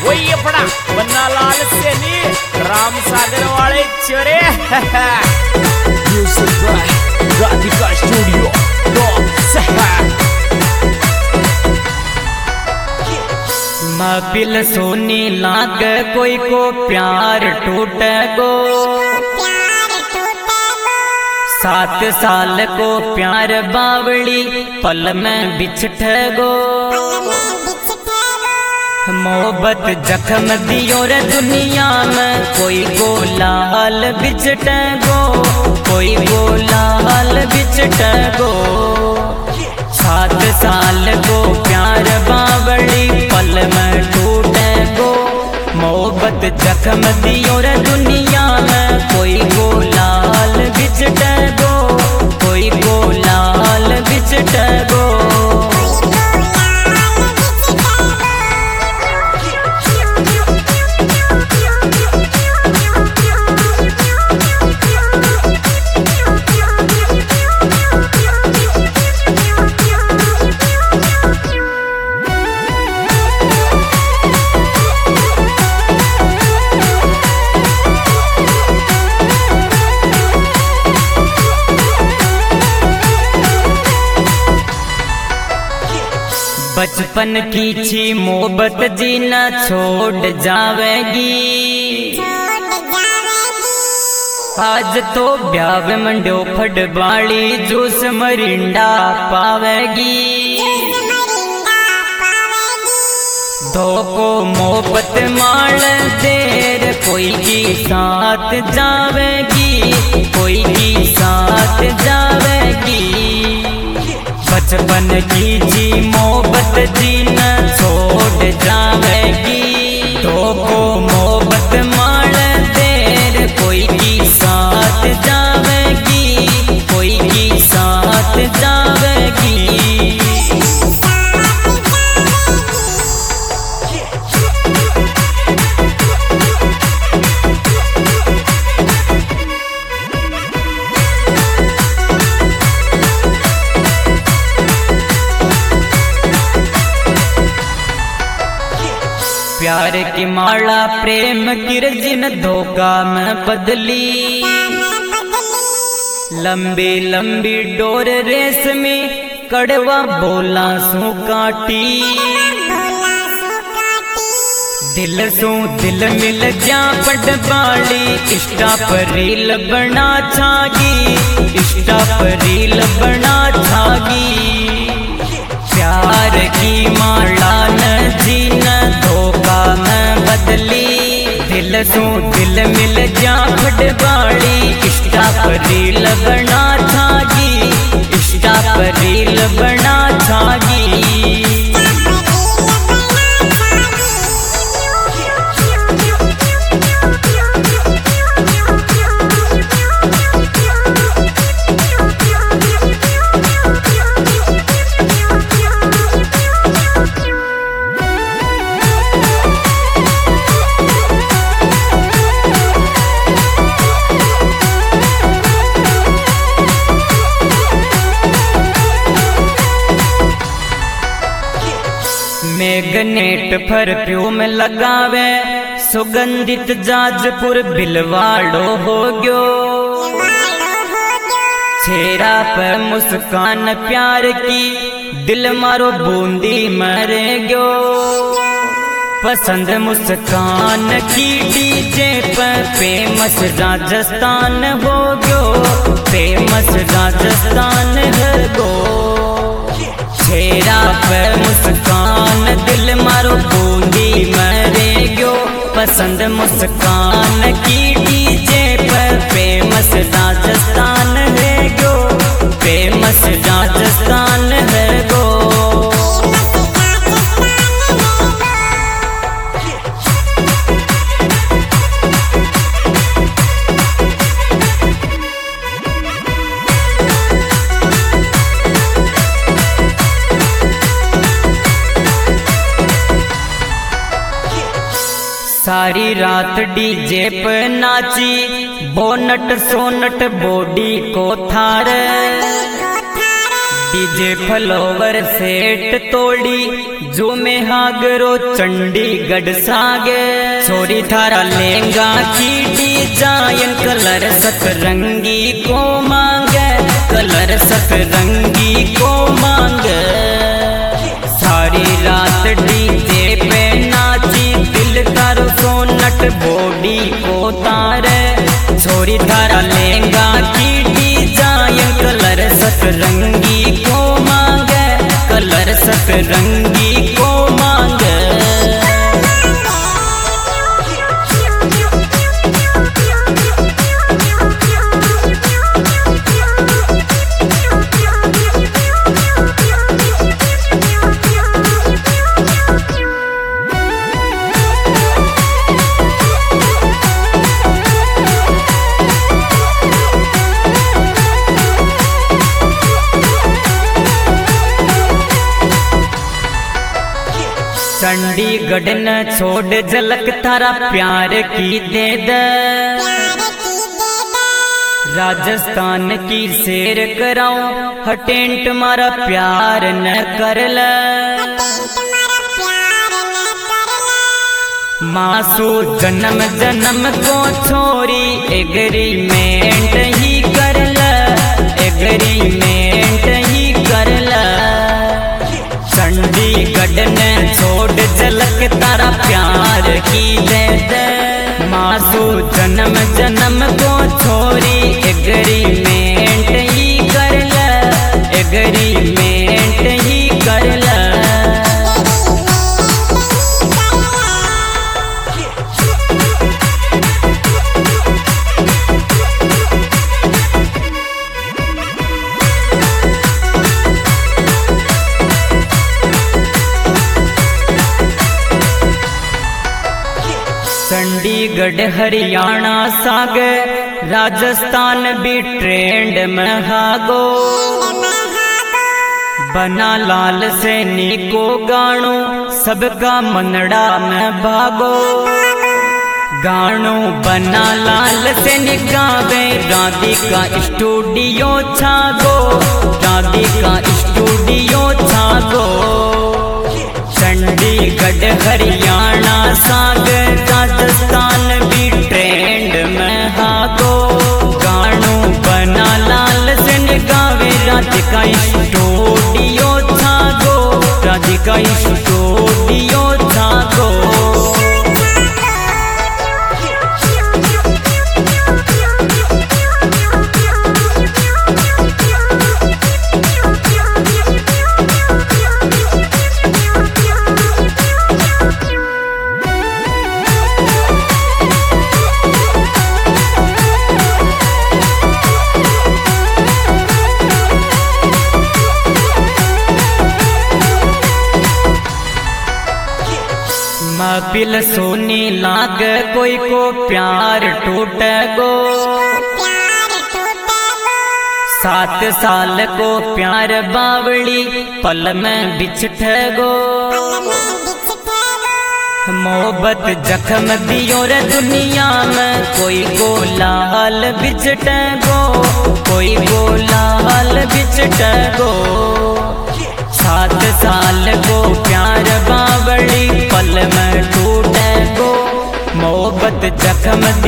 वही अपना बन्ना लाल सैनी राम सागर वाले चोरे म्यूजिक बाय राधिका स्टूडियो महफिल सोनी लाग कोई को प्यार टूटे गो 7 साल को प्यार बावली पल में बिछट गो मोहब्बत जख्म दियो रे दुनिया में कोई को लाल बिछट गो कोई को लाल बिछट गो 7 साल को प्यार बावली पल में टूटे गो मोहब्बत जख्म दियो रे दुनिया में कोई को लाल बिछट गो कोई को लाल बिछट गो बचपन की छी मोहब्बत जीना छोड़ जावेगी आज तो ब्याह मंडो फटबाड़ी जूस मरिंडा पावेगी दो को मोहब्बत माल देर कोई की साथ जावेगी कोई की साथ जावेगी बचपन की जी मोहब्बत जीना छोड़ जावेगी तो को मोहब्बत मार देर कोई की साथ जावेगी कोई की साथ जावेगी प्यार की माला प्रेम की रजिन धोखा में बदली लंबी लंबी डोर रेस में कड़वा बोला सू काटी दिल सू दिल मिल जा पटवाली इष्टा पर रील बना छागी इष्टा पर रील बना छागी प्यार की माला न जीना धोखा में बदली दिल सू दिल मिल जा फटवाड़ी इष्टा पर रील बना छागी इष्टा पर रील बना छागी मैग्नेट परफ्यूम लगावे सुगंधित जाजपुर बिलवाड़ो हो गयो चेहरा पर मुस्कान प्यार की दिल मारो बूंदी मर गयो पसंद मुस्कान की डीजे पर फेमस राजस्थान हो गयो फेमस राजस्थान है गो चेहरा पर मुस्कान दिल मारो बूंदी मरे गयो पसंद मुस्कान की डीजे पर फेमस राजस्थान है गयो फेमस राजस्थान है गो सारी रात डीजे पे नाची बोनट सोनट बॉडी को थार डीजे फ्लोवर सेट तोड़ी जो में हागरो चंडीगढ़ सागे छोरी थारा लेंगा की डिजाइन कलर सतरंगी को मांगे कलर सतरंगी को मांगे सारी रात डीजे पे नाची दिल तारो सोनट बॉडी को तारे छोरी थारा लेंगा की डिजाइन कलर सतरंगी को मांगे कलर सतरंगी को मांगे चंडीगढ़ न छोड़ झलक थारा प्यार की दे दे राजस्थान की शेर कराऊं हटेंट मारा प्यार न कर ले मासू जन्म जन्म को छोरी एग्रीमेंट ही कर ले एग्रीमेंट ही कर ले चंडीगढ़ ने छोड़ झलक तारा प्यार की दे दे मासू जन्म जन्म को छोरी एग्रीमेंट ही कर ले एग्रीमेंट ही कर ले चंडीगढ़ हरियाणा सागे राजस्थान भी ट्रेंड में हागो बना लाल सैनी को गाणो सबका मनड़ा में भागो गाणो बना लाल सैनी गावे राधिका स्टूडियो छागो राधिका स्टूडियो छागो चंडीगढ़ हरियाणा सागर राजस्थान भी ट्रेंड में हागो गाणो बना लाल सिंह गावे राधिका स्टूडियो छागो राधिका स्टूडियो छागो महफिल सोनी लाग कोई को प्यार टूट गो 7 साल को प्यार बावली पल में बिछठ गो मोहब्बत जख्म दियो रे दुनिया में कोई को लाल बिछट गो कोई को लाल बिछट गो 7 साल को प्यार बावली पल में टूटे गो मोहब्बत जख्म